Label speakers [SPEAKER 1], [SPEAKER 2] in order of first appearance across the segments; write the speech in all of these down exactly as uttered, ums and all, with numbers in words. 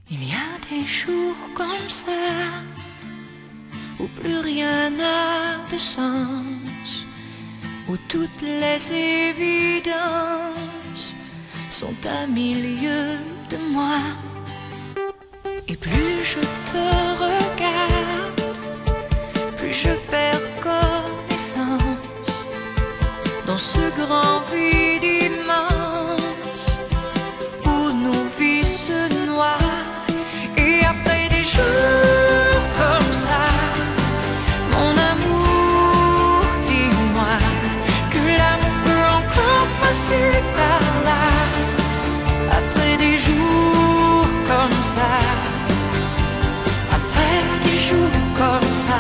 [SPEAKER 1] Il y a des jours comme ça où plus rien n'a de sens, où toutes les évidences sont à milieu de moi. Et plus je te regarde, plus je perds connaissance dans ce grand vide immense où nos vies se noient. Et après des jours comme ça, mon amour, dis-moi que l'amour peut encore passer par là. Après des jours comme ça, après des jours comme ça,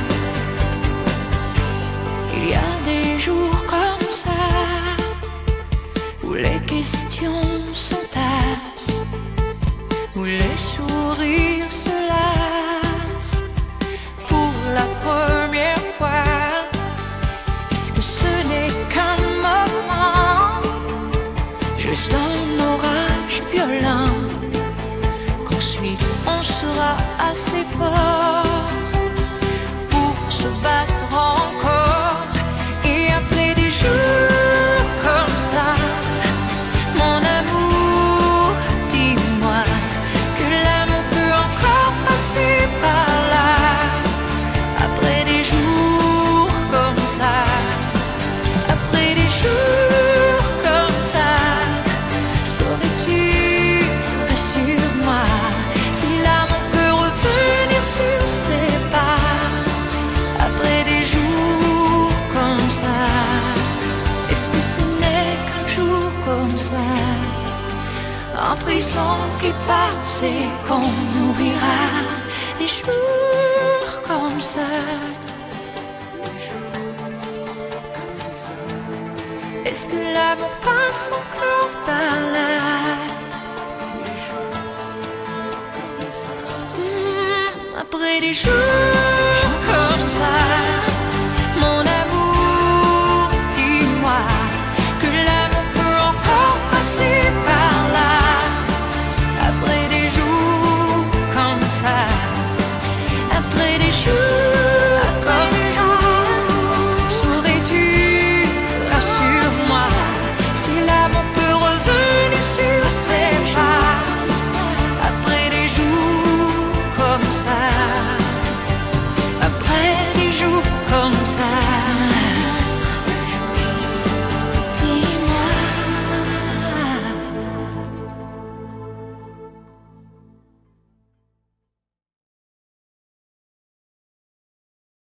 [SPEAKER 1] il y a des jours comme ça où les questions s'entassent, où les sourires se lassent pour la première fois. Est-ce que ce n'est qu'un moment, juste un orage violent, qu'ensuite on sera assez fort pour se battre encore? Et après des jours comme ça, mon amour, dis-moi que l'amour peut encore passer par là. Après des jours comme ça, après des jours comme ça, saurais-tu, rassure-moi, si l'amour peut revenir sur ses pas. Après des jours comme ça, est-ce que ce n'est qu'un jour comme ça, un frisson qui passe et qu'on oubliera? Les jours comme ça, est-ce que l'amour passe encore par là? Hmm, après des jours